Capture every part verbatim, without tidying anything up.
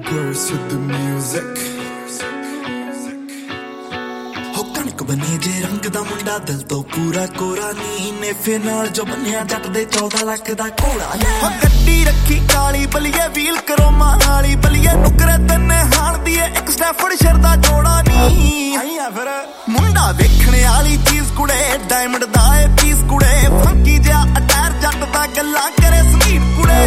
Girls with the music. हो कणक बने जे रंग दा मुंडा दिल तो पूरा कोरा नी ने फिर नाल जो बनिया जट दे चौदह लाख दा घोड़ा हो गड्डी रखी काली बलिए व्हील करो माली बलिए नुकरे तन्ने हाण दी एक स्टैफर्ड शर दा जोड़ा नी आईया फिर मुंडा देखने वाली चीज कुड़े डायमंड दा ए पीस कुड़े फंकी जा अटैर जट दा गल्ला करे स्मीट कुड़े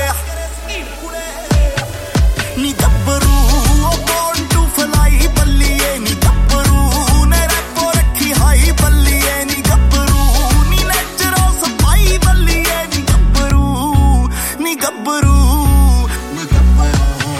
नी गब्बरू ओ born to fly बल्लिए नी गब्बरू ने रैपो रखी हाई बल्लिए नी गब्बरू नी नेचरो सफाई बल्लिए नी गब्बरू नी गब्बरू नी गब्बरू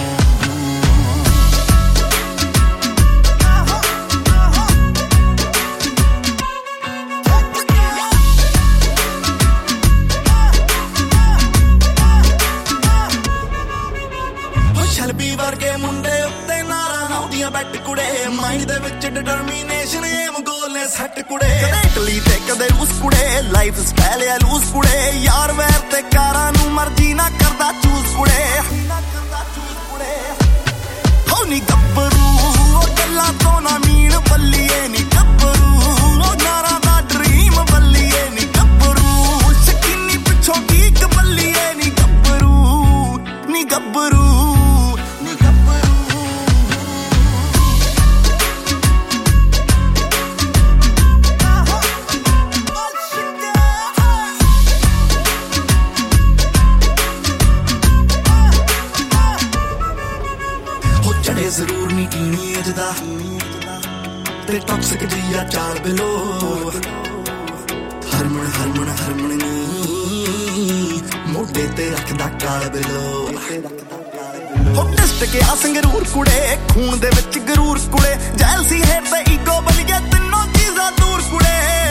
शलबी वर्गे मुंडे उत्ते नारा नाउदियां बैठ कुड़े माइंड दे विच डिटरमिनेशन एम गोल ने सैट कुड़े इटली ते कदे उस कुड़े लाइफ स्टाइल या लूज कुड़े यार वैर ते कारां नू मर्जी ना करदा चूज कुड़े ना करदा चूज कुड़े हो नी गब्बरू ओ गल्ला तो ना मीन बल्लिए नी गब्बरू ओ नारा दा ड्रीम बल्लिए नी गब्बरू शकीनी पिछों गीक बल्लिए नी गब्बरू नी गब्बरू चढ़े जरूर नी टीनेज दा ते टॉक्सिक जिया चाल बिलो हरमन हरमन हरमन नी मोटे ते रखदा काल बिलो हो टेस्ट के आ संगरूर कुड़े खून दे विच गरूर कुड़े जैलसी हेट ते ईगो बन गया तीनों चीज़ां दूर कुड़े